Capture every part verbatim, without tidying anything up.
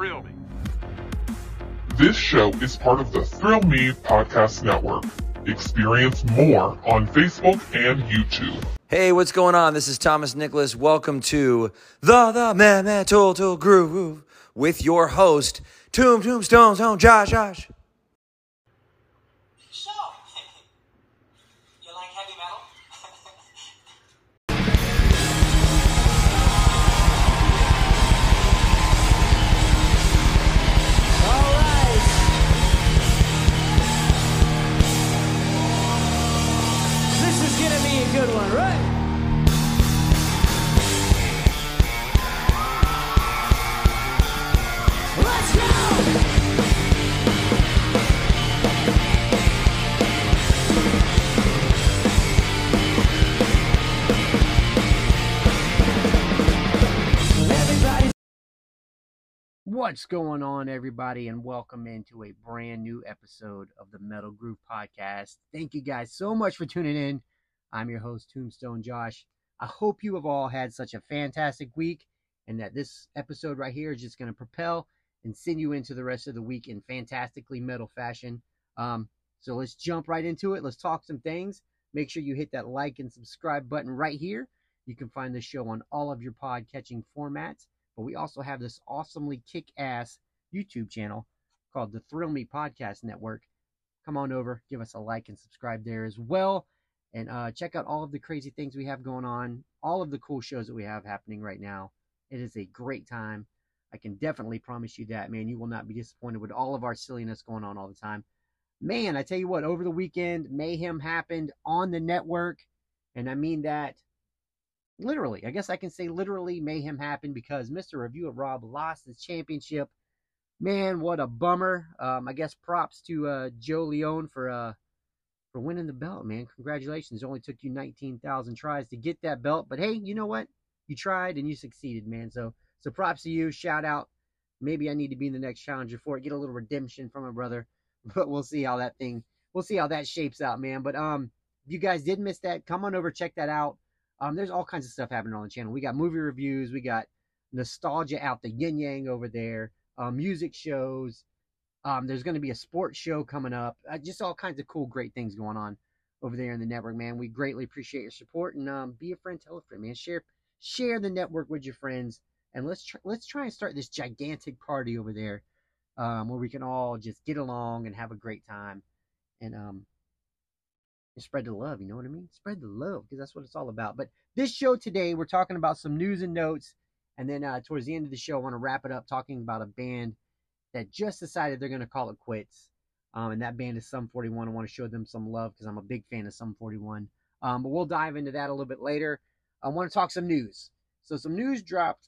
Thrill Me. This show is part of the Thrill Me Podcast Network. Experience more on Facebook and YouTube. Hey, what's going on? This is Thomas Nicholas. Welcome to the the Man Man Total Groove with your host, Tomb Tombstone Stone Josh Josh. So, you like heavy metal? All right. This is gonna be a good one, right? Let's go! Everybody's... What's going on, everybody, and welcome into a brand new episode of the Metal Groove Podcast. Thank you guys so much for tuning in. I'm your host, Tombstone Josh. I hope you have all had such a fantastic week and that this episode right here is just going to propel and send you into the rest of the week in fantastically metal fashion. Um, so let's jump right into it. Let's talk some things. Make sure you hit that like and subscribe button right here. You can find the show on all of your pod-catching formats. But we also have this awesomely kick-ass YouTube channel called the Thrill Me Podcast Network. Come on over, give us a like and subscribe there as well. And uh, check out all of the crazy things we have going on, all of the cool shows that we have happening right now. It is a great time. I can definitely promise you that, man. You will not be disappointed with all of our silliness going on all the time. Man, I tell you what, over the weekend, mayhem happened on the network. And I mean that literally. I guess I can say literally mayhem happened because Mister Review of Rob lost his championship. Man, what a bummer. Um, I guess props to uh, Joe Leone for uh, for winning the belt, man. Congratulations. It only took you nineteen thousand tries to get that belt. But hey, you know what? You tried and you succeeded, man. So, so props to you. Shout out. Maybe I need to be in the next challenger for it. Get a little redemption from my brother. But we'll see how that thing, we'll see how that shapes out, man. But um, if you guys did miss that, come on over, check that out. Um, there's all kinds of stuff happening on the channel. We got movie reviews. We got nostalgia out the yin yang over there. Uh, music shows. Um, there's going to be a sports show coming up. Uh, just all kinds of cool, great things going on over there in the network, man. We greatly appreciate your support. And um, be a friend, tell a friend, man. Share share the network with your friends. And let's try, let's try and start this gigantic party over there um, where we can all just get along and have a great time. And um. And spread the love, you know what I mean? Spread the love, because that's what it's all about. But this show today, we're talking about some news and notes. And then uh, towards the end of the show, I want to wrap it up talking about a band that just decided they're going to call it quits. Um, and that band is Sum forty-one. I want to show them some love because I'm a big fan of Sum forty-one. Um, but we'll dive into that a little bit later. I want to talk some news. So some news dropped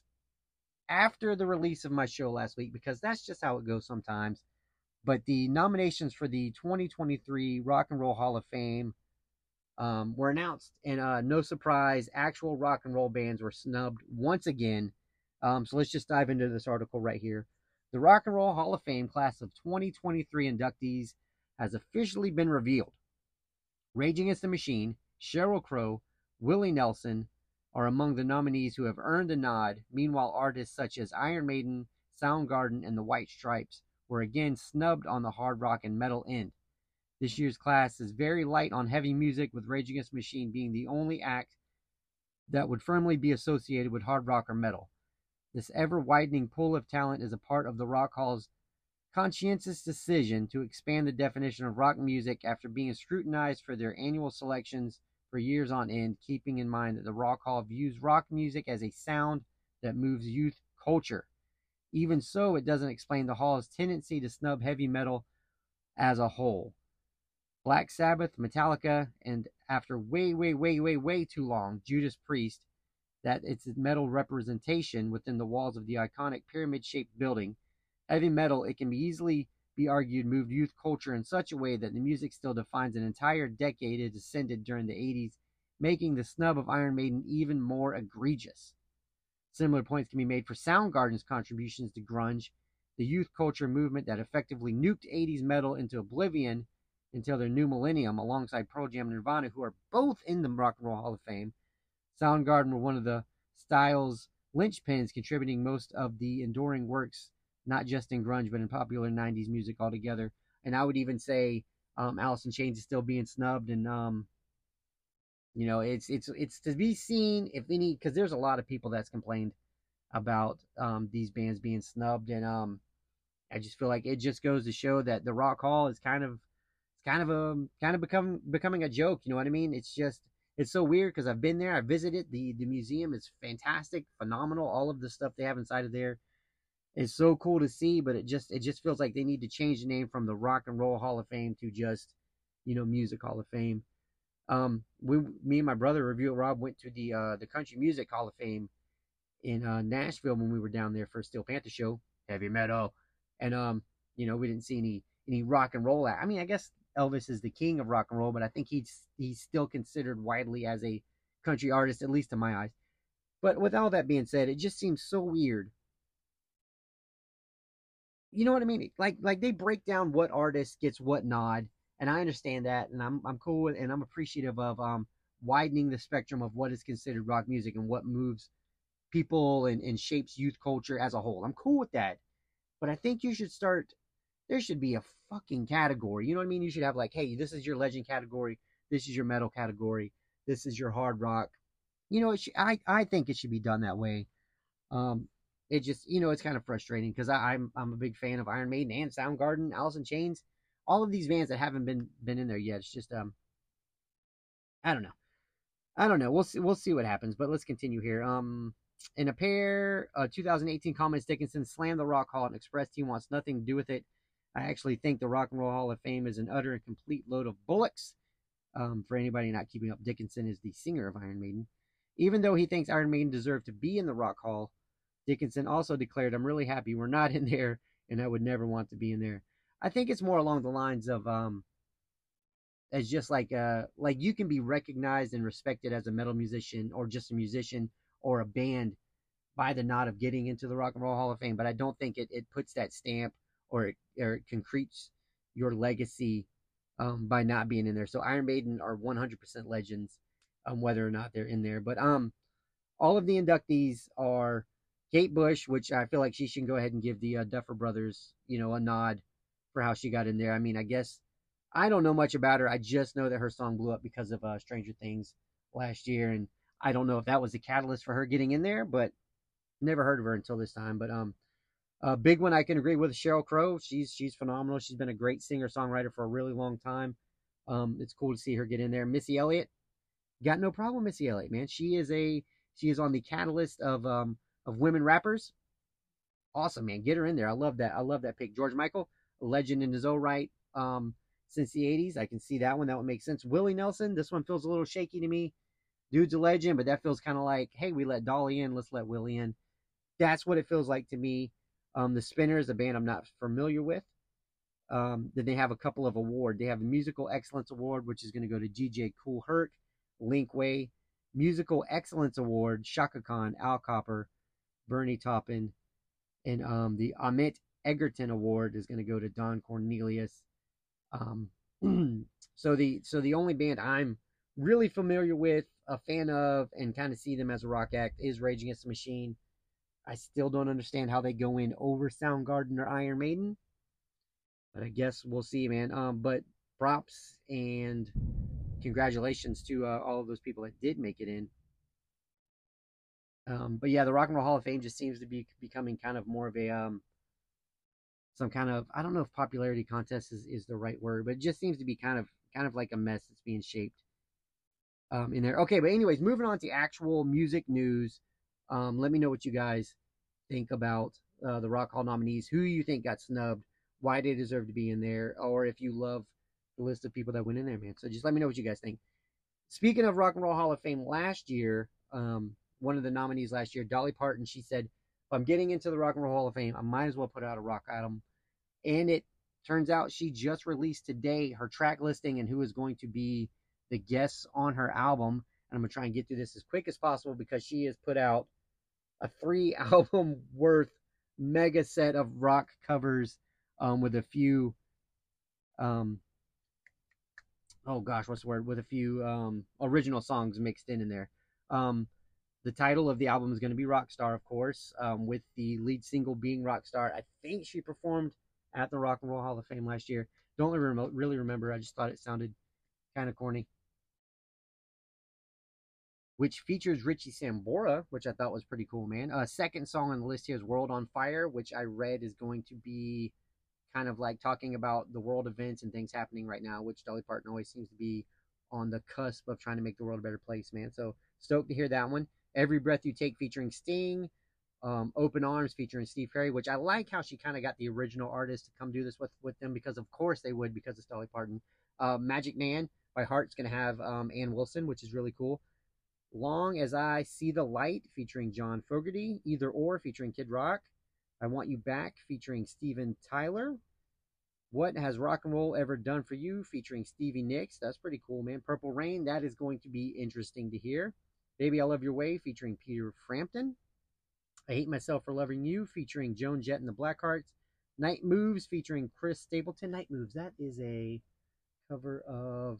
after the release of my show last week, because that's just how it goes sometimes. But the nominations for the twenty twenty-three Rock and Roll Hall of Fame um, were announced. And uh, no surprise, actual rock and roll bands were snubbed once again. Um, so let's just dive into this article right here. The Rock and Roll Hall of Fame class of twenty twenty-three inductees has officially been revealed. Rage Against the Machine, Sheryl Crow, Willie Nelson are among the nominees who have earned the nod. Meanwhile, artists such as Iron Maiden, Soundgarden, and the White Stripes were again snubbed on the hard rock and metal end. This year's class is very light on heavy music, with Rage Against the Machine being the only act that would firmly be associated with hard rock or metal. This ever-widening pool of talent is a part of the Rock Hall's conscientious decision to expand the definition of rock music after being scrutinized for their annual selections for years on end, keeping in mind that the Rock Hall views rock music as a sound that moves youth culture. Even so, it doesn't explain the Hall's tendency to snub heavy metal as a whole. Black Sabbath, Metallica, and after way, way, way, way, way too long, Judas Priest, that it's metal representation within the walls of the iconic pyramid-shaped building. Heavy metal, it can be easily be argued, moved youth culture in such a way that the music still defines an entire decade it descended during the eighties, making the snub of Iron Maiden even more egregious. Similar points can be made for Soundgarden's contributions to grunge, the youth culture movement that effectively nuked eighties metal into oblivion until their new millennium, alongside Pearl Jam and Nirvana, who are both in the Rock and Roll Hall of Fame. Soundgarden were one of the style's linchpins, contributing most of the enduring works not just in grunge, but in popular nineties music altogether. And I would even say um, Alice in Chains is still being snubbed, and um, you know, it's it's it's to be seen if any, because there's a lot of people that's complained about um, these bands being snubbed, and um, I just feel like it just goes to show that the Rock Hall is kind of it's kind of a kind of become becoming a joke. You know what I mean? It's just it's so weird because I've been there, I visited the the museum. It's fantastic, phenomenal. All of the stuff they have inside of there is so cool to see, but it just it just feels like they need to change the name from the Rock and Roll Hall of Fame to just, you know, Music Hall of Fame. Um, we, me and my brother, Review Rob, went to the uh, the Country Music Hall of Fame in uh, Nashville when we were down there for Steel Panther show, heavy metal, and um, you know, we didn't see any any rock and roll. I mean, I guess Elvis is the king of rock and roll, but I think he's he's still considered widely as a country artist, at least in my eyes. But with all that being said, it just seems so weird. You know what I mean? Like like they break down what artist gets what nod, and I understand that, and I'm I'm cool with, and I'm appreciative of um widening the spectrum of what is considered rock music and what moves people and, and shapes youth culture as a whole. I'm cool with that, but I think you should start. There should be a fucking category. You know what I mean? You should have like, hey, this is your legend category, this is your metal category, this is your hard rock. You know, it should, I I think it should be done that way. Um, it just, you know, it's kind of frustrating because I'm I'm a big fan of Iron Maiden and Soundgarden, Alice in Chains, all of these bands that haven't been been in there yet. It's just um, I don't know, I don't know. We'll see we'll see what happens. But let's continue here. Um, in a pair, uh, twenty eighteen comments, Dickinson slammed the Rock Hall and expressed he wants nothing to do with it. I actually think the Rock and Roll Hall of Fame is an utter and complete load of bullocks. Um, for anybody not keeping up, Dickinson is the singer of Iron Maiden. Even though he thinks Iron Maiden deserved to be in the Rock Hall, Dickinson also declared, I'm really happy we're not in there, and I would never want to be in there. I think it's more along the lines of, um, as just like, uh, like you can be recognized and respected as a metal musician or just a musician or a band by the nod of getting into the Rock and Roll Hall of Fame, but I don't think it, it puts that stamp or it, or it concretes your legacy um, by not being in there. So Iron Maiden are one hundred percent legends, um, whether or not they're in there. But um, all of the inductees are Kate Bush, which I feel like she should go ahead and give the uh, Duffer Brothers, you know, a nod for how she got in there. I mean, I guess I don't know much about her. I just know that her song blew up because of uh, Stranger Things last year, and I don't know if that was the catalyst for her getting in there, but never heard of her until this time. But um, a big one I can agree with, Sheryl Crow. She's she's phenomenal. She's been a great singer songwriter for a really long time. Um, it's cool to see her get in there. Missy Elliott, got no problem with Missy Elliott, man. She is a she is on the catalyst of um of women rappers. Awesome, man. Get her in there. I love that. I love that pick. George Michael, a legend in his own right. Um, since the eighties, I can see that one. That would make sense. Willie Nelson, this one feels a little shaky to me. Dude's a legend, but that feels kind of like, hey, we let Dolly in, let's let Willie in. That's what it feels like to me. Um, the Spinners, a band I'm not familiar with. Um, then they have a couple of awards. They have a Musical Excellence Award, which is going to go to G J Kool Herc, Link Way. Musical Excellence Award, Shaka Khan, Al Copper, Bernie Taupin. And um, the Ahmet Egerton Award is going to go to Don Cornelius. Um, so the so the only band I'm really familiar with, a fan of, and kind of see them as a rock act is Rage Against the Machine. I still don't understand how they go in over Soundgarden or Iron Maiden, but I guess we'll see, man. Um, but props and congratulations to uh, all of those people that did make it in. Um, but yeah, the Rock and Roll Hall of Fame just seems to be becoming kind of more of a um, some kind of, I don't know if popularity contest is, is the right word, but it just seems to be kind of kind of like a mess that's being shaped um, in there. Okay, but anyways, moving on to actual music news. Um, let me know what you guys think about uh, the Rock Hall nominees. Who you think got snubbed? Why they deserve to be in there? Or if you love the list of people that went in there, man. So just let me know what you guys think. Speaking of Rock and Roll Hall of Fame, last year, um, one of the nominees last year, Dolly Parton, she said, if I'm getting into the Rock and Roll Hall of Fame, I might as well put out a rock album. And it turns out she just released today her track listing and who is going to be the guests on her album. And I'm going to try and get through this as quick as possible because she has put out a three album worth mega set of rock covers um, with a few, um, oh gosh, what's the word? With a few um, original songs mixed in in there. Um, The title of the album is going to be Rockstar, of course, um, with the lead single being Rockstar. I think she performed at the Rock and Roll Hall of Fame last year. Don't really remember. I just thought it sounded kind of corny. Which features Richie Sambora, which I thought was pretty cool, man. Uh, second song on the list here is World on Fire, which I read is going to be kind of like talking about the world events and things happening right now, which Dolly Parton always seems to be on the cusp of trying to make the world a better place, man. So stoked to hear that one. Every Breath You Take featuring Sting. Um, Open Arms featuring Steve Perry, which I like how she kind of got the original artist to come do this with, with them, because of course they would, because it's Dolly Parton. Uh, Magic Man by Heart's going to have um, Ann Wilson, which is really cool. Long As I See the Light featuring John Fogerty. Either Or featuring Kid Rock. I Want You Back featuring Steven Tyler. What Has Rock and Roll Ever Done for You featuring Stevie Nicks. That's pretty cool, man. Purple Rain, that is going to be interesting to hear. Baby I Love Your Way featuring Peter Frampton. I Hate Myself for Loving You featuring Joan Jett and the Blackhearts. Night Moves featuring Chris Stapleton. Night Moves, that is a cover of...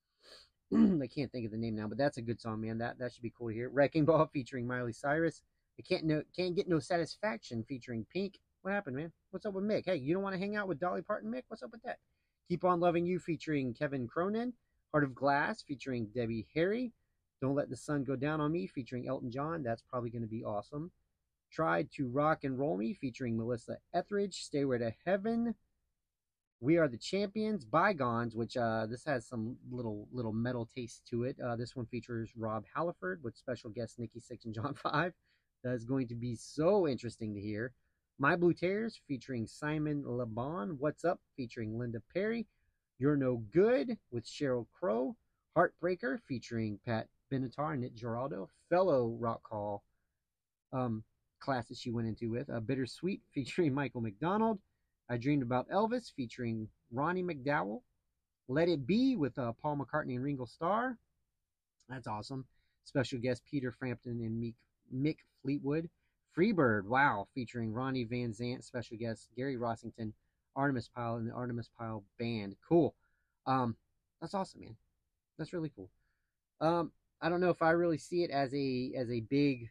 I can't think of the name now, but that's a good song, man. That that should be cool to hear. Wrecking Ball featuring Miley Cyrus. I can't no can't get no satisfaction featuring Pink. What happened, man? What's up with Mick? Hey, you don't want to hang out with Dolly Parton, Mick? What's up with that? Keep On Loving You featuring Kevin Cronin. Heart of Glass featuring Debbie Harry. Don't Let the Sun Go Down on Me featuring Elton John. That's probably going to be awesome. Tried to Rock and Roll Me featuring Melissa Etheridge. Stairway to Heaven. We Are the Champions, Bygones, which uh, this has some little little metal taste to it. Uh, this one features Rob Halford with special guests Nikki Sixx and John Five. That is going to be so interesting to hear. My Blue Tears featuring Simon Le Bon. What's Up featuring Linda Perry. You're No Good with Sheryl Crow. Heartbreaker featuring Pat Benatar and Nick Giraldo. Fellow Rock Hall um, class that she went into with. Uh, Bittersweet featuring Michael McDonald. I Dreamed About Elvis featuring Ronnie McDowell. Let It Be with uh, Paul McCartney and Ringo Starr. That's awesome. Special guest Peter Frampton and Mick, Mick Fleetwood. Freebird, wow, featuring Ronnie Van Zant. Special guest Gary Rossington, Artemis Pyle, and the Artemis Pyle Band. Cool. Um, that's awesome, man. That's really cool. Um, I don't know if I really see it as a as a big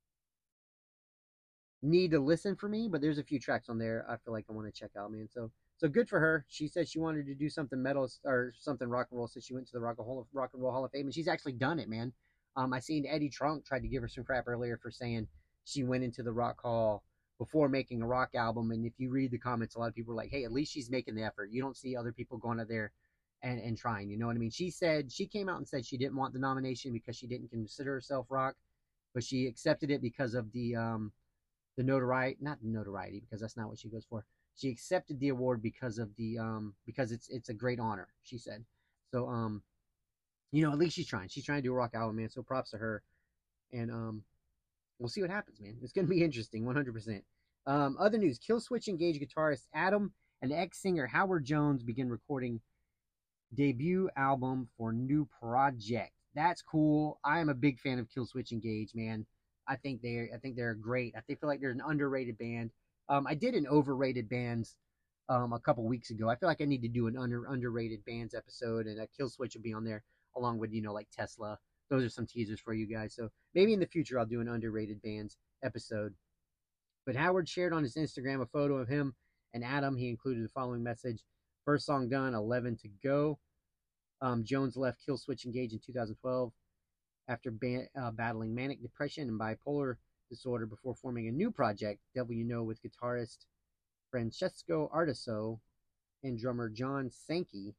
need to listen for me, but there's a few tracks on there I feel like I want to check out, man. So so good for her. She said she wanted to do something metal or something rock and roll, so she went to the Rock and Roll, Rock and Roll Hall of Fame, and she's actually done it, man. Um, I seen Eddie Trunk tried to give her some crap earlier for saying she went into the Rock Hall before making a rock album, and if you read the comments, a lot of people are like, hey, at least she's making the effort. You don't see other people going out there and, and trying, you know what I mean? She said, she came out and said she didn't want the nomination because she didn't consider herself rock, but she accepted it because of the, um, the notoriety, not the notoriety, because that's not what she goes for. She accepted the award because of the, um, because it's, it's a great honor, she said. So, um, you know, at least she's trying. She's trying to do a rock album, man. So props to her. And, um, we'll see what happens, man. It's going to be interesting, one hundred percent. Um, other news, Killswitch Engage guitarist Adam and ex-singer Howard Jones begin recording debut album for new project. That's cool. I am a big fan of Killswitch Engage, man. I think they're I think they're great. I think feel like they're an underrated band. Um, I did an overrated bands um, a couple weeks ago. I feel like I need to do an under underrated bands episode, and a Killswitch will be on there along with, you know, like Tesla. Those are some teasers for you guys. So maybe in the future I'll do an underrated bands episode. But Howard shared on his Instagram a photo of him and Adam. He included the following message. First song done, eleven to go. Um, Jones left Killswitch Engage in two thousand twelve after ba- uh, battling manic depression and bipolar disorder before forming a new project, Devil You Know, with guitarist Francesco Artiso and drummer John Sankey.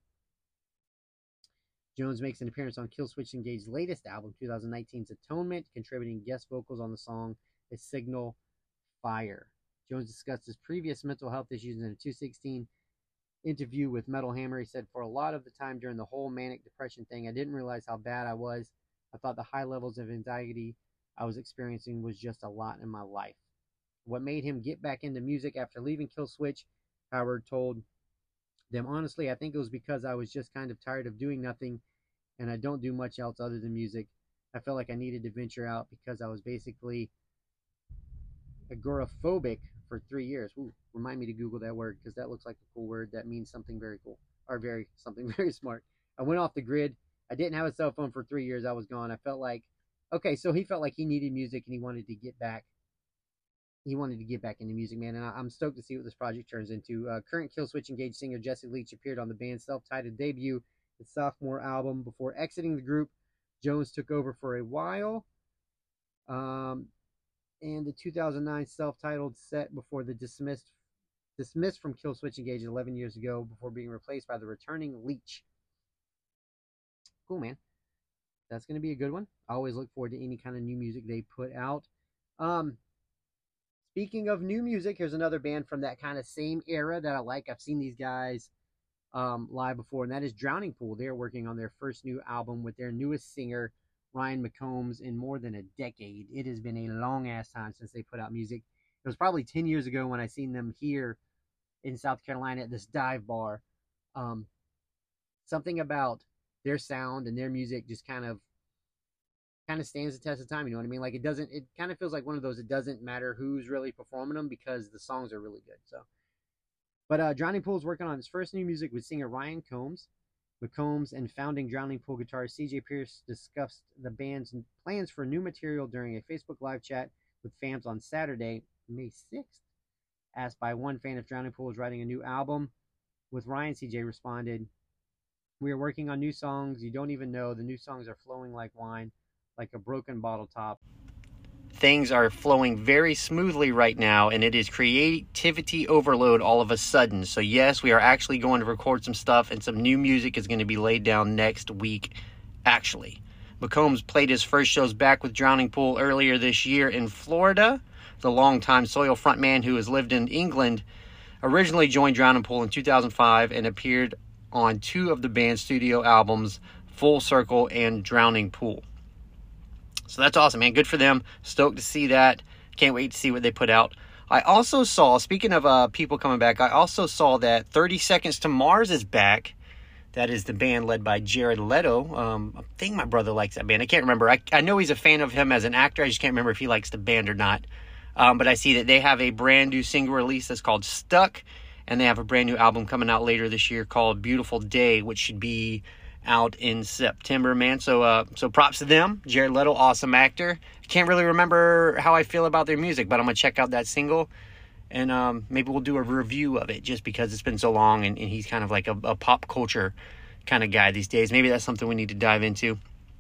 Jones makes an appearance on Killswitch Engage's latest album, twenty nineteen's Atonement, contributing guest vocals on the song A Signal Fire. Jones discussed his previous mental health issues in a two sixteen interview with Metal Hammer. He said, for a lot of the time during the whole manic depression thing, I didn't realize how bad I was. I thought the high levels of anxiety I was experiencing was just a lot in my life. What made him get back into music after leaving Killswitch, Howard told them, honestly, I think it was because I was just kind of tired of doing nothing, and I don't do much else other than music. I felt like I needed to venture out because I was basically agoraphobic for three years. Ooh, remind me to Google that word, because that looks like a cool word that means something very cool, or very something very smart. I went off the grid. I didn't have a cell phone for three years. I was gone. I felt like Okay, so he felt like he needed music and he wanted to get back. He wanted to get back into music, man, and I, I'm stoked to see what this project turns into. Uh, current Killswitch Engage singer Jesse Leach appeared on the band's self-titled debut, his sophomore album. Before exiting the group, Jones took over for a while. Um, and the two thousand nine self-titled set before the dismissed dismissed from Killswitch Engage eleven years ago before being replaced by the returning Leach. Cool, man. That's going to be a good one. I always look forward to any kind of new music they put out. Um, speaking of new music, here's another band from that kind of same era that I like. I've seen these guys um, live before, and that is Drowning Pool. They're working on their first new album with their newest singer, Ryan McCombs, in more than a decade. It has been a long-ass time since they put out music. It was probably ten years ago when I seen them here in South Carolina at this dive bar. Um, something about their sound and their music just kind of kind of stands the test of time, you know what I mean? Like, it doesn't, it kind of feels like one of those, it doesn't matter who's really performing them because the songs are really good. So, but uh, Drowning Pool is working on his first new music with singer Ryan Combs. McCombs and founding Drowning Pool guitarist C J Pierce discussed the band's plans for new material during a Facebook live chat with fans on Saturday, May sixth. Asked by one fan if Drowning Pool is writing a new album with Ryan, C J responded, "We are working on new songs. You don't even know. The new songs are flowing like wine, like a broken bottle top. Things are flowing very smoothly right now, and it is creativity overload all of a sudden. So yes, we are actually going to record some stuff, and some new music is going to be laid down next week, actually." McCombs played his first shows back with Drowning Pool earlier this year in Florida. The longtime Soil frontman who has lived in England originally joined Drowning Pool in two thousand five and appeared on two of the band's studio albums, Full Circle and Drowning Pool. So that's awesome, man. Good for them. Stoked to see that. Can't wait to see what they put out. I also saw, speaking of uh, people coming back, I also saw that thirty Seconds to Mars is back. That is the band led by Jared Leto. Um, I think my brother likes that band. I can't remember. I, I know he's a fan of him as an actor. I just can't remember if he likes the band or not. Um, but I see that they have a brand new single release that's called Stuck. And they have a brand new album coming out later this year called Beautiful Day, which should be out in September, man. So uh, so props to them. Jared Leto, awesome actor. I can't really remember how I feel about their music, but I'm going to check out that single. And um, maybe we'll do a review of it just because it's been so long. And, and he's kind of like a, a pop culture kind of guy these days. Maybe that's something we need to dive into.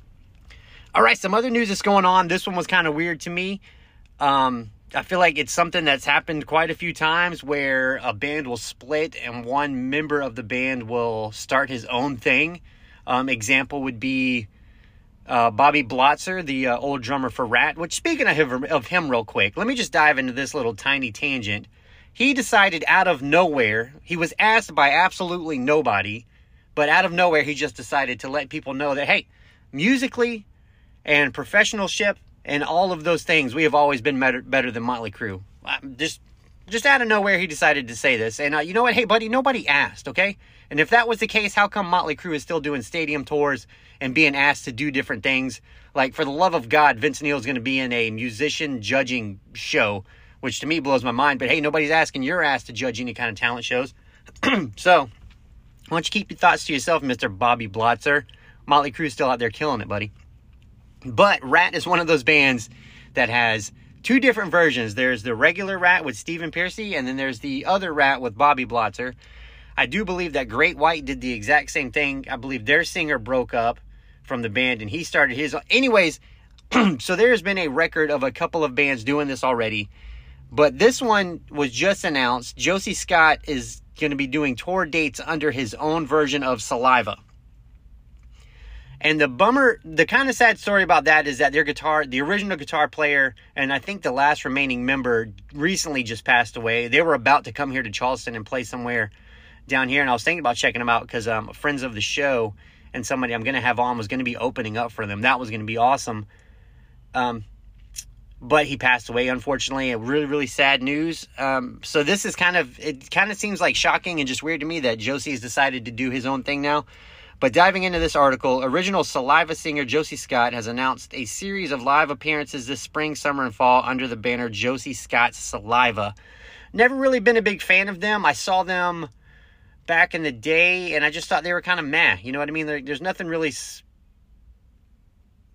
All right, some other news that's going on. This one was kind of weird to me. Um... I feel like it's something that's happened quite a few times where a band will split and one member of the band will start his own thing. Um, example would be uh, Bobby Blotzer, the uh, old drummer for Rat, which, speaking of him, of him real quick, let me just dive into this little tiny tangent. He decided out of nowhere, he was asked by absolutely nobody, but out of nowhere he just decided to let people know that, hey, musically and professionalship and all of those things, we have always been better, better than Motley Crue. Just just out of nowhere, he decided to say this. And uh, you know what? Hey, buddy, nobody asked, okay? And if that was the case, how come Motley Crue is still doing stadium tours and being asked to do different things? Like, for the love of God, Vince Neil is going to be in a musician judging show, which to me blows my mind. But hey, nobody's asking. You're asked to judge any kind of talent shows. So, why don't you keep your thoughts to yourself, Mister Bobby Blotzer? Motley Crue's still out there killing it, buddy. But Rat is one of those bands that has two different versions. There's the regular Rat with Stephen Pearcy, and then there's the other Rat with Bobby Blotzer. I do believe that Great White did the exact same thing. I believe their singer broke up from the band, and he started his... Anyways, so there's been a record of a couple of bands doing this already. But this one was just announced. Josie Scott is going to be doing tour dates under his own version of Saliva. And the bummer, the kind of sad story about that is that their guitar, the original guitar player, and I think the last remaining member recently just passed away. They were about to come here to Charleston and play somewhere down here. And I was thinking about checking them out because um, friends of the show and somebody I'm going to have on was going to be opening up for them. That was going to be awesome. Um, but he passed away, unfortunately. A really, really sad news. Um, so this is kind of, it kind of seems like shocking and just weird to me that Josie's decided to do his own thing now. But diving into this article, original Saliva singer Josie Scott has announced a series of live appearances this spring, summer, and fall under the banner Josie Scott's Saliva. Never really been a big fan of them. I saw them back in the day, and I just thought they were kind of meh. You know what I mean? There, there's nothing really...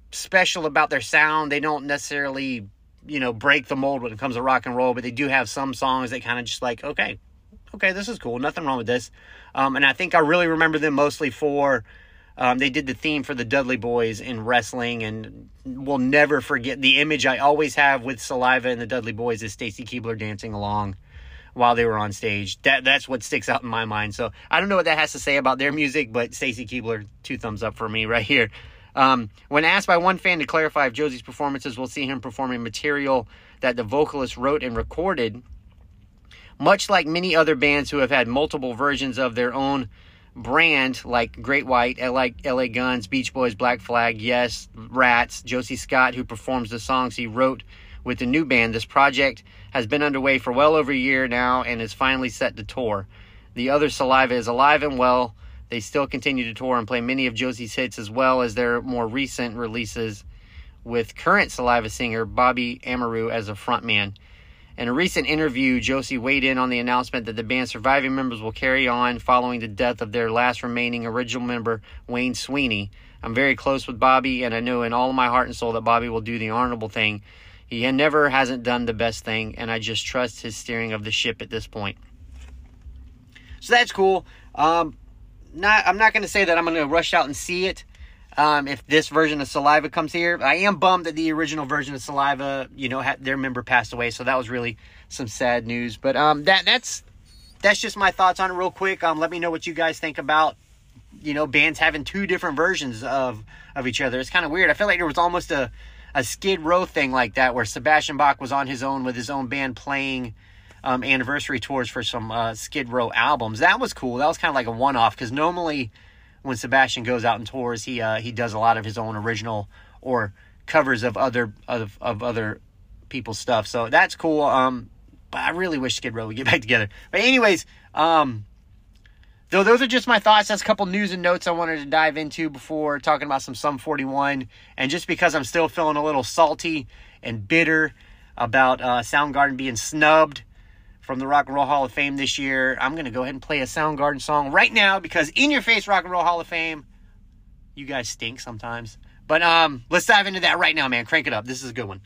special about their sound. They don't necessarily, you know, break the mold when it comes to rock and roll, but they do have some songs that kind of just like, okay, okay, this is cool. Nothing wrong with this. Um, and I think I really remember them mostly for, um, they did the theme for the Dudley Boys in wrestling, and we'll never forget the image I always have with Saliva and the Dudley Boys is Stacy Keibler dancing along while they were on stage. That That's what sticks out in my mind. So I don't know what that has to say about their music, but Stacy Keibler, two thumbs up for me right here. Um, when asked by one fan to clarify if Josie's performances will see him performing material that the vocalist wrote and recorded, much like many other bands who have had multiple versions of their own brand, like Great White, like L A Guns, Beach Boys, Black Flag, Yes, Rats, Josie Scott, who performs the songs he wrote with the new band, this project has been underway for well over a year now and is finally set to tour. The other Saliva is alive and well. They still continue to tour and play many of Josie's hits as well as their more recent releases with current Saliva singer Bobby Amaru as a frontman. In a recent interview, Josie weighed in on the announcement that the band's surviving members will carry on following the death of their last remaining original member, Wayne Sweeney. I'm very close with Bobby, and I know in all of my heart and soul that Bobby will do the honorable thing. He never hasn't done the best thing, and I just trust his steering of the ship at this point. So that's cool. Um, not, I'm not going to say that I'm going to rush out and see it. Um, if this version of Saliva comes here, I am bummed that the original version of Saliva, you know, had, their member passed away. So that was really some sad news. But um, that that's that's just my thoughts on it real quick. Um, let me know what you guys think about, you know, bands having two different versions of, of each other. It's kind of weird. I feel like there was almost a, a Skid Row thing like that where Sebastian Bach was on his own with his own band playing um, anniversary tours for some uh, Skid Row albums. That was cool. That was kind of like a one-off because normally when Sebastian goes out and tours, he uh, he does a lot of his own original or covers of other of, of other people's stuff. So that's cool. Um, but I really wish Skid Row would get back together. But anyways, um, though those are just my thoughts. That's a couple news and notes I wanted to dive into before talking about some Sum forty-one. And just because I'm still feeling a little salty and bitter about uh, Soundgarden being snubbed from the Rock and Roll Hall of Fame this year, I'm going to go ahead and play a Soundgarden song right now because In Your Face Rock and Roll Hall of Fame, you guys stink sometimes. But um, let's dive into that right now, man. Crank it up. This is a good one.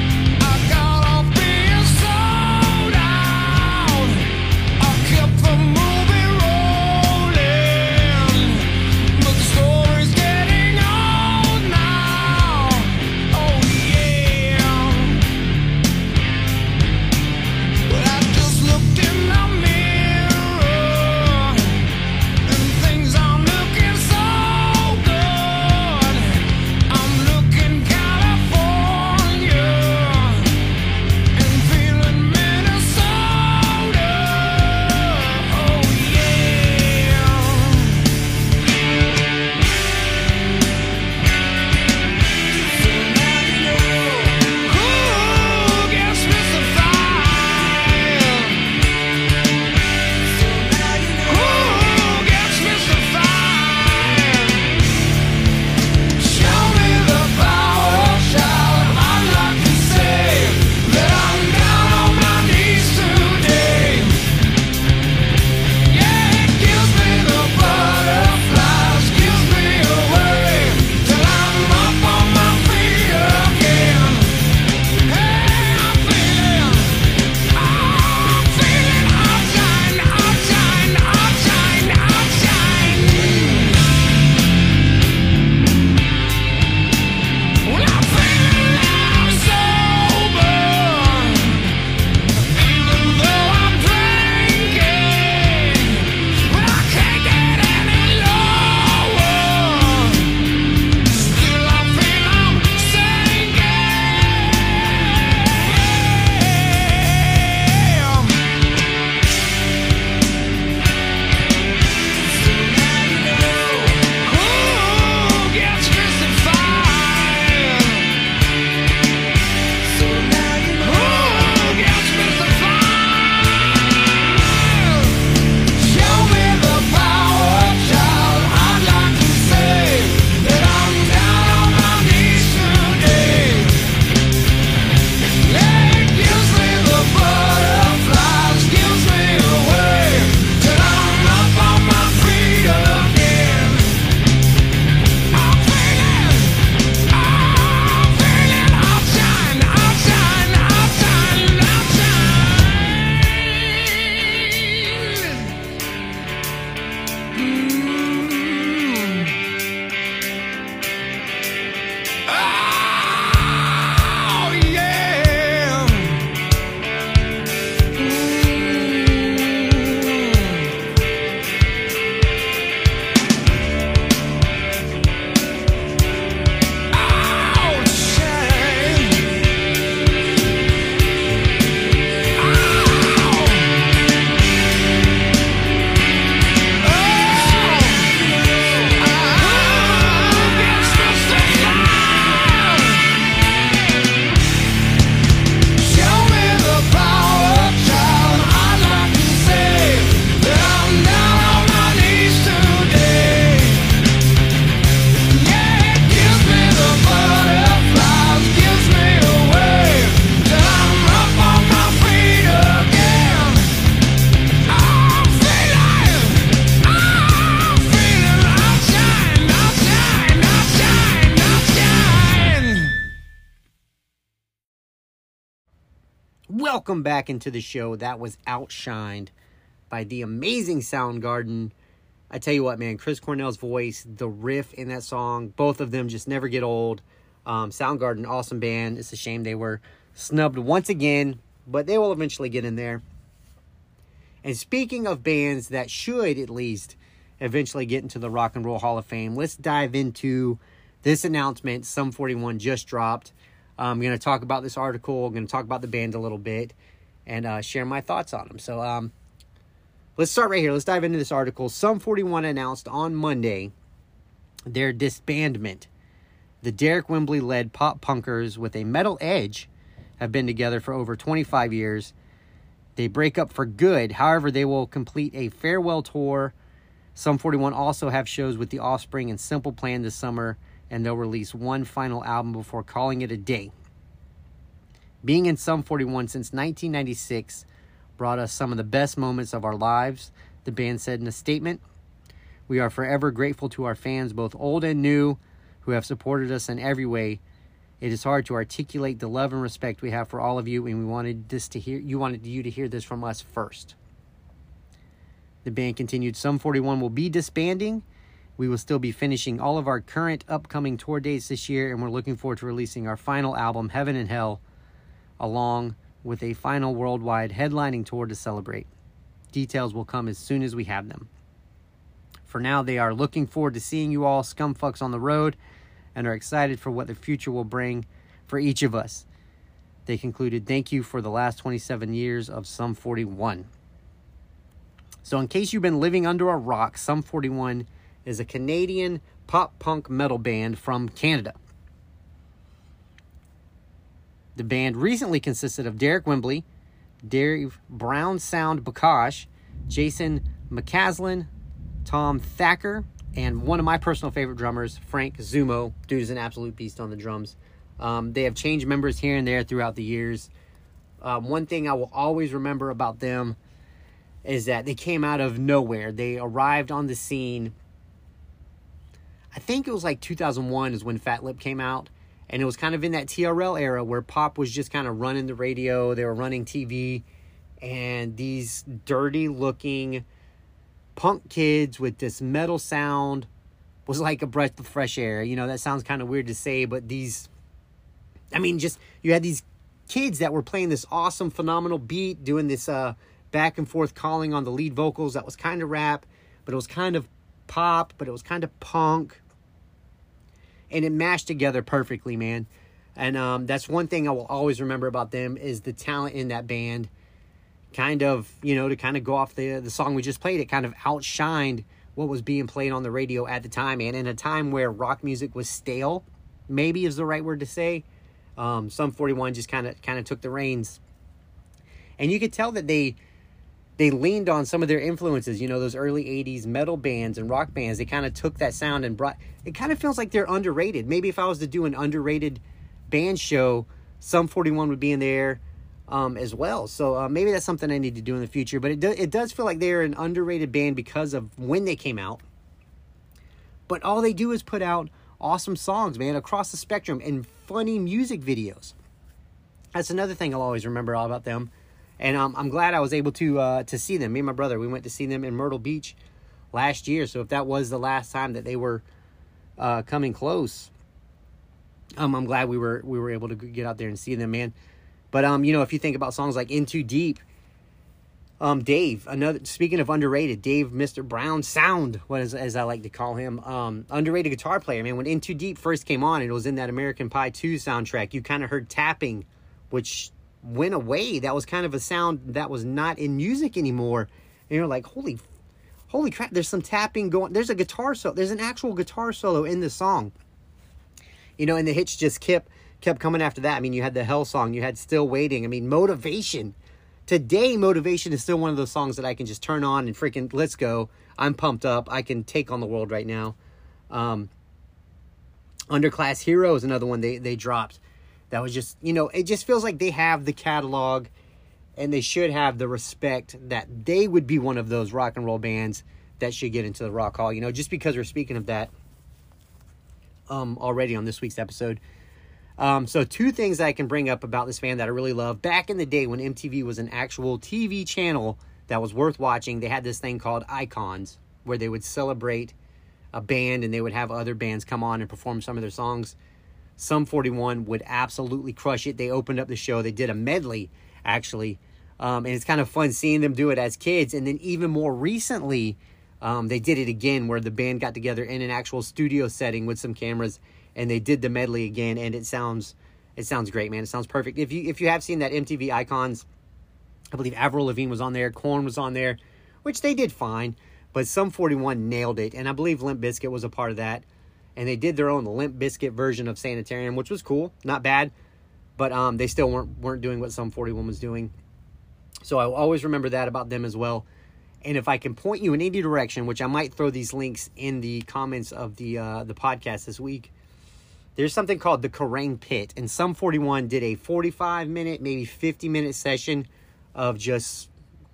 From Welcome back into the show. That was Outshined by the amazing Soundgarden. I tell you what, man, Chris Cornell's voice, the riff in that song, both of them just never get old. Um, Soundgarden, awesome band. It's a shame they were snubbed once again, but they will eventually get in there. And speaking of bands that should at least eventually get into the Rock and Roll Hall of Fame, let's dive into this announcement Sum forty-one just dropped. I'm going to talk about this article. I'm going to talk about the band a little bit and uh, share my thoughts on them. So um, let's start right here. Let's dive into this article. Sum forty-one announced on Monday their disbandment. The Derek Wembley-led pop punkers with a metal edge have been together for over twenty-five years. They break up for good. However, they will complete a farewell tour. Sum forty-one also have shows with The Offspring and Simple Plan this summer, and they'll release one final album before calling it a day. Being in Sum forty-one since nineteen ninety-six brought us some of the best moments of our lives, the band said in a statement. We are forever grateful to our fans, both old and new, who have supported us in every way. It is hard to articulate the love and respect we have for all of you, and we wanted this to hear. You wanted you to hear this from us first. The band continued, Sum forty-one will be disbanding. We will still be finishing all of our current upcoming tour dates this year, and we're looking forward to releasing our final album, Heaven and Hell, along with a final worldwide headlining tour to celebrate. Details will come as soon as we have them. For now, they are looking forward to seeing you all scumfucks on the road and are excited for what the future will bring for each of us. They concluded, thank you for the last twenty-seven years of Sum forty-one. So in case you've been living under a rock, Sum forty-one is a Canadian pop-punk metal band from Canada. The band recently consisted of Derek Wembley, Dave Brown Sound Bakash, Jason McCaslin, Tom Thacker, and one of my personal favorite drummers, Frank Zumo. Dude is an absolute beast on the drums. Um, they have changed members here and there throughout the years. Um, one thing I will always remember about them is that they came out of nowhere. They arrived on the scene, I think it was like two thousand one is when Fat Lip came out. And it was kind of in that T R L era where pop was just kind of running the radio. They were running T V. And these dirty-looking punk kids with this metal sound was like a breath of fresh air. You know, that sounds kind of weird to say, but these, I mean, just, you had these kids that were playing this awesome, phenomenal beat, doing this uh, back and forth calling on the lead vocals that was kind of rap, but it was kind of pop, but it was kind of punk. And it mashed together perfectly, man. And um, that's one thing I will always remember about them is the talent in that band. Kind of, you know, to kind of go off the the song we just played, it kind of outshined what was being played on the radio at the time. And in a time where rock music was stale, maybe is the right word to say, um, Sum forty-one just kind of kind of took the reins. And you could tell that they they leaned on some of their influences, you know, those early eighties metal bands and rock bands. They kind of took that sound and brought, it kind of feels like they're underrated. Maybe if I was to do an underrated band show, Sum forty-one would be in there um, as well. So uh, maybe that's something I need to do in the future. But it, do, it does feel like they're an underrated band because of when they came out. But all they do is put out awesome songs, man, across the spectrum and funny music videos. That's another thing I'll always remember all about them. And um, I'm glad I was able to uh, to see them. Me and my brother, we went to see them in Myrtle Beach last year. So if that was the last time that they were uh, coming close, um, I'm glad we were we were able to get out there and see them, man. But um, you know, if you think about songs like In Too Deep, um, Dave, another speaking of underrated, Dave, Mister Brown Sound, what is as I like to call him, um, underrated guitar player, man. When In Too Deep first came on, and it was in that American Pie two soundtrack, you kind of heard tapping, which went away. That was kind of a sound that was not in music anymore. And you're like, holy, holy crap, there's some tapping going. There's a guitar solo. There's an actual guitar solo in the song. You know, and the hits just kept, kept coming after that. I mean, you had the Hell song. You had Still Waiting. I mean, Motivation. Today, Motivation is still one of those songs that I can just turn on and freaking, let's go. I'm pumped up. I can take on the world right now. Um, Underclass Hero is another one they, they dropped. That was just, you know, it just feels like they have the catalog and they should have the respect that they would be one of those rock and roll bands that should get into the Rock Hall. You know, just because we're speaking of that um, already on this week's episode. Um, so two things I can bring up about this band that I really love. Back in the day when M T V was an actual T V channel that was worth watching, they had this thing called Icons, where they would celebrate a band and they would have other bands come on and perform some of their songs. Sum forty-one would absolutely crush it. They opened up the show. They did a medley, actually. Um, and it's kind of fun seeing them do it as kids. And then even more recently, um, they did it again where the band got together in an actual studio setting with some cameras and they did the medley again. And it sounds it sounds great, man. It sounds perfect. If you if you have seen that M T V Icons, I believe Avril Lavigne was on there. Korn was on there, which they did fine. But Sum forty-one nailed it. And I believe Limp Bizkit was a part of that. And they did their own Limp Bizkit version of Sanitarium, which was cool. Not bad. But um, they still weren't weren't doing what Sum forty-one was doing. So I will always remember that about them as well. And if I can point you in any direction, which I might throw these links in the comments of the uh, the podcast this week, there's something called the Kerrang Pit. And Sum forty-one did a forty-five minute, maybe fifty minute session of just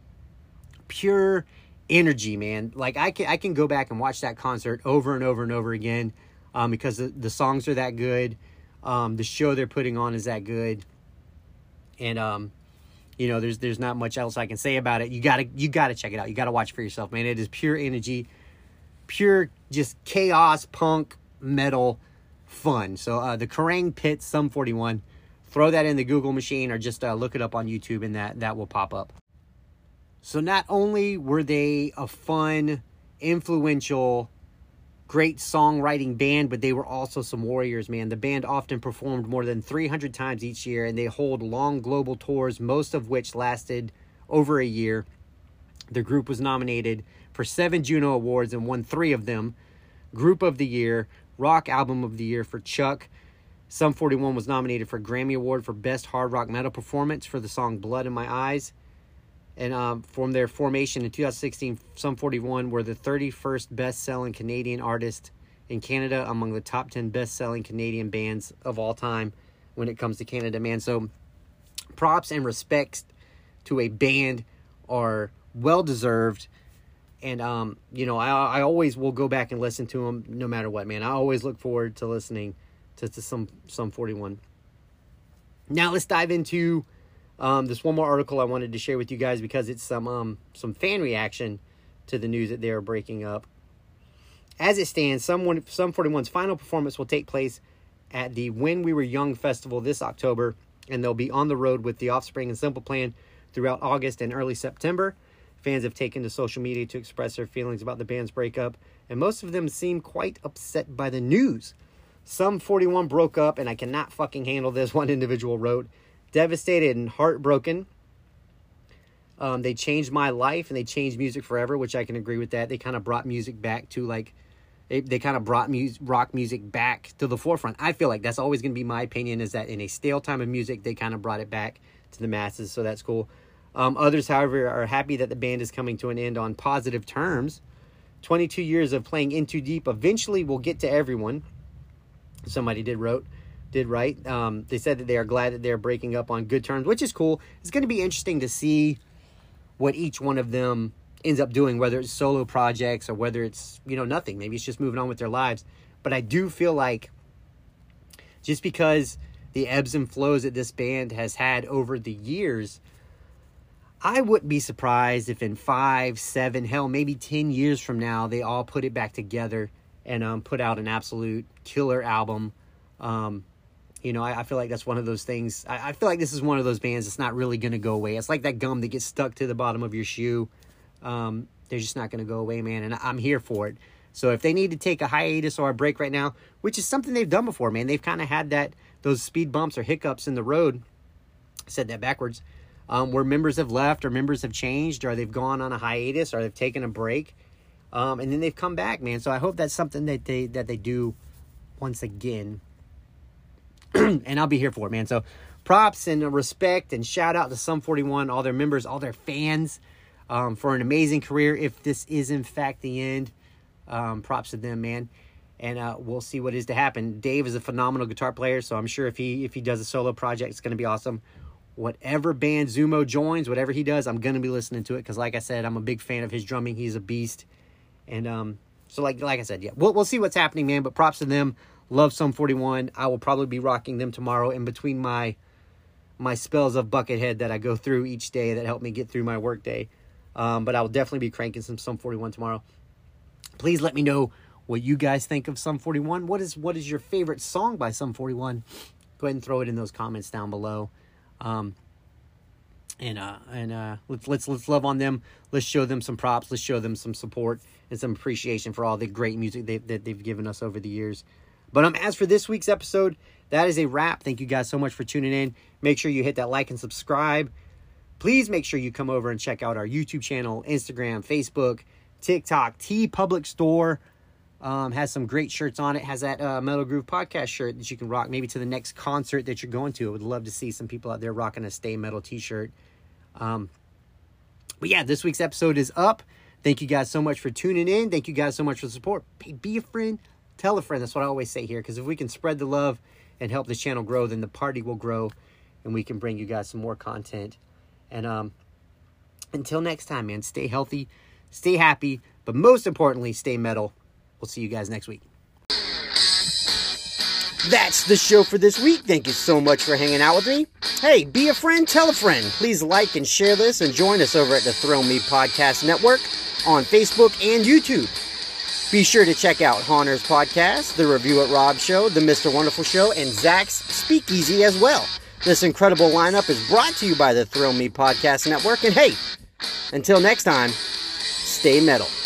pure energy, man. Like I can I can go back and watch that concert over and over and over again um, because the, the songs are that good. Um, the show they're putting on is that good. And um You know, there's there's not much else I can say about it. You gotta you gotta check it out. You gotta watch it for yourself, man. It is pure energy, pure just chaos, punk, metal, fun. So uh, the Kerrang Pit Sum forty-one, throw that in the Google machine or just uh, look it up on YouTube, and that that will pop up. So not only were they a fun, influential, great songwriting band, but they were also some warriors, man. The band often performed more than three hundred times each year, and they hold long global tours, most of which lasted over a year. The group was nominated for seven Juno Awards and won three of them. Group of the Year, Rock Album of the Year for Chuck. Sum forty-one was nominated for Grammy Award for Best Hard Rock Metal Performance for the song Blood in My Eyes. And um, from their formation in two thousand sixteen, Sum forty-one were the thirty-first best-selling Canadian artist in Canada, among the top ten best-selling Canadian bands of all time when it comes to Canada, man. So props and respects to a band are well-deserved. And, um, you know, I, I always will go back and listen to them no matter what, man. I always look forward to listening to, to some Sum forty-one. Now let's dive into Um, this one more article I wanted to share with you guys because it's some um, some fan reaction to the news that they are breaking up. As it stands, Sum forty-one's final performance will take place at the When We Were Young Festival this October, and they'll be on the road with The Offspring and Simple Plan throughout August and early September. Fans have taken to social media to express their feelings about the band's breakup, and most of them seem quite upset by the news. Sum forty-one broke up, and I cannot fucking handle this, one individual wrote. Devastated and heartbroken. Um, they changed my life and they changed music forever, which I can agree with that. They kind of brought music back to like, they, they kind of brought mu- rock music back to the forefront. I feel like that's always going to be my opinion, is that in a stale time of music, they kind of brought it back to the masses. So that's cool. Um, others, however, are happy that the band is coming to an end on positive terms. twenty-two years of playing In Too Deep eventually will get to everyone. Somebody did wrote. did right. Um, they said that they are glad that they're breaking up on good terms, which is cool. It's going to be interesting to see what each one of them ends up doing, whether it's solo projects or whether it's, you know, nothing. Maybe it's just moving on with their lives. But I do feel like just because the ebbs and flows that this band has had over the years, I wouldn't be surprised if in five, seven, hell, maybe ten years from now, they all put it back together and um, put out an absolute killer album. Um, You know, I, I feel like that's one of those things. I, I feel like this is one of those bands that's not really going to go away. It's like that gum that gets stuck to the bottom of your shoe. Um, they're just not going to go away, man. And I'm here for it. So if they need to take a hiatus or a break right now, which is something they've done before, man. They've kind of had that, those speed bumps or hiccups in the road. I said that backwards. Um, where members have left or members have changed or they've gone on a hiatus or they've taken a break. Um, and then they've come back, man. So I hope that's something that they, that they do once again. And I'll be here for it, man. So props and respect and shout out to Sum forty-one, all their members, all their fans, um, for an amazing career. If this is in fact the end, um, props to them, man. And uh, we'll see what is to happen. Dave is a phenomenal guitar player, so I'm sure if he if he does a solo project, it's going to be awesome. Whatever band Zumo joins, whatever he does, I'm going to be listening to it because, like I said, I'm a big fan of his drumming. He's a beast. And um, so, like like I said, yeah, we'll we'll see what's happening, man. But props to them. Love Sum forty-one. I will probably be rocking them tomorrow in between my my spells of Buckethead that I go through each day that help me get through my work day. Um, but I will definitely be cranking some Sum forty-one tomorrow. Please let me know what you guys think of Sum forty-one. What is what is your favorite song by Sum forty-one? Go ahead and throw it in those comments down below. Um, and uh, and uh, let's let's let's love on them. Let's show them some props. Let's show them some support and some appreciation for all the great music they, that they've given us over the years. But um, as for this week's episode, that is a wrap. Thank you guys so much for tuning in. Make sure you hit that like and subscribe. Please make sure you come over and check out our YouTube channel, Instagram, Facebook, TikTok, T Public Store. Um, has some great shirts on it. Has that uh, Metal Groove podcast shirt that you can rock maybe to the next concert that you're going to. I would love to see some people out there rocking a Stay Metal t-shirt. Um, but yeah, this week's episode is up. Thank you guys so much for tuning in. Thank you guys so much for the support. Hey, be a friend. Tell a friend. That's what I always say here. Because if we can spread the love and help this channel grow, then the party will grow. And we can bring you guys some more content. And um, until next time, man, stay healthy, stay happy, but most importantly, stay metal. We'll see you guys next week. That's the show for this week. Thank you so much for hanging out with me. Hey, be a friend, tell a friend. Please like and share this and join us over at the Thrill Me Podcast Network on Facebook and YouTube. Be sure to check out Haunter's Podcast, The Review at Rob Show, The Mister Wonderful Show, and Zach's Speakeasy as well. This incredible lineup is brought to you by the Thrill Me Podcast Network. And hey, until next time, stay metal.